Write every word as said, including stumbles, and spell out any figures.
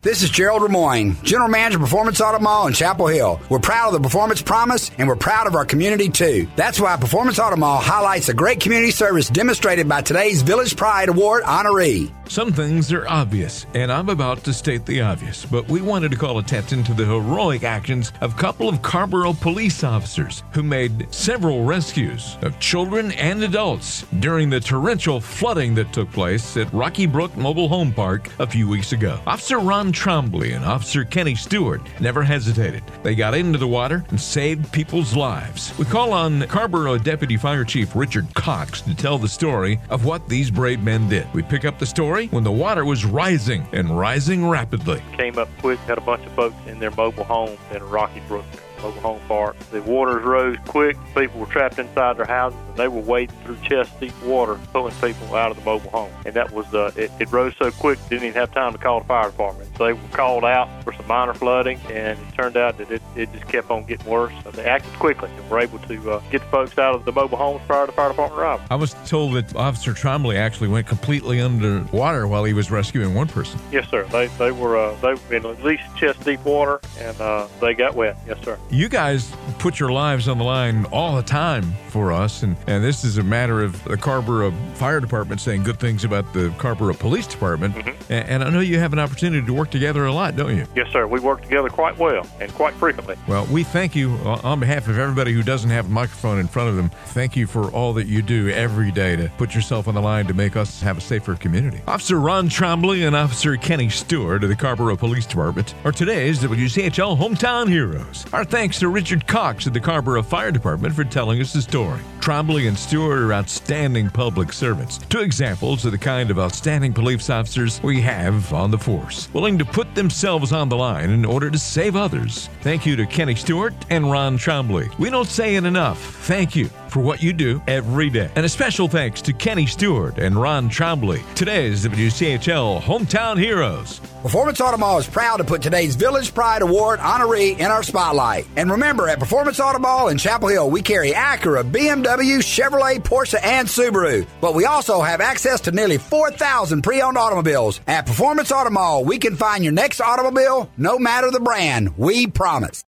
This is Gerald Ramoyne, General Manager of Performance Auto Mall in Chapel Hill. We're proud of the Performance Promise, and we're proud of our community, too. That's why Performance Auto Mall highlights the great community service demonstrated by today's Village Pride Award honoree. Some things are obvious, and I'm about to state the obvious, but we wanted to call attention to the heroic actions of a couple of Carrboro police officers who made several rescues of children and adults during the torrential flooding that took place at Rocky Brook Mobile Home Park a few weeks ago. Officer Ron Trombley and Officer Kenny Stewart never hesitated. They got into the water and saved people's lives. We call on Carrboro Deputy Fire Chief Richard Cox to tell the story of what these brave men did. We pick up the story when the water was rising and rising rapidly. Came up quick, had a bunch of folks in their mobile home in Rocky Brook Mobile Home Park. The waters rose quick. People were trapped inside their houses, and they were wading through chest-deep water, pulling people out of the mobile home. And that was, uh, it, it rose so quick, didn't even have time to call the fire department. So they were called out for some minor flooding, and it turned out that it, it just kept on getting worse. So they acted quickly and were able to uh, get the folks out of the mobile homes prior to the fire department arrival. I was told that Officer Trombley actually went completely underwater while he was rescuing one person. Yes, sir. They they were uh, they were in at least chest-deep water, and uh, they got wet. Yes, sir. You guys put your lives on the line all the time for us, and, and this is a matter of the Carrboro Fire Department saying good things about the Carrboro Police Department, mm-hmm. and, and I know you have an opportunity to work together a lot, don't you? Yes, sir. We work together quite well and quite frequently. Well, we thank you on behalf of everybody who doesn't have a microphone in front of them. Thank you for all that you do every day to put yourself on the line to make us have a safer community. Officer Ron Trombley and Officer Kenny Stewart of the Carrboro Police Department are today's W C H L Hometown Heroes. Our thanks to Richard Cox of the Carrboro Fire Department for telling us the story. Trombley and Stewart are outstanding public servants, two examples of the kind of outstanding police officers we have on the force, willing to put themselves on the line in order to save others. Thank you to Kenny Stewart and Ron Trombley. We don't say it enough. Thank you for what you do every day. And a special thanks to Kenny Stewart and Ron Trombley, today's W C H L Hometown Heroes. Performance Auto Mall is proud to put today's Village Pride Award honoree in our spotlight. And remember, at Performance Auto Mall in Chapel Hill, we carry Acura, B M W, Chevrolet, Porsche, and Subaru. But we also have access to nearly four thousand pre-owned automobiles. At Performance Auto Mall, we can find your next automobile, no matter the brand. We promise.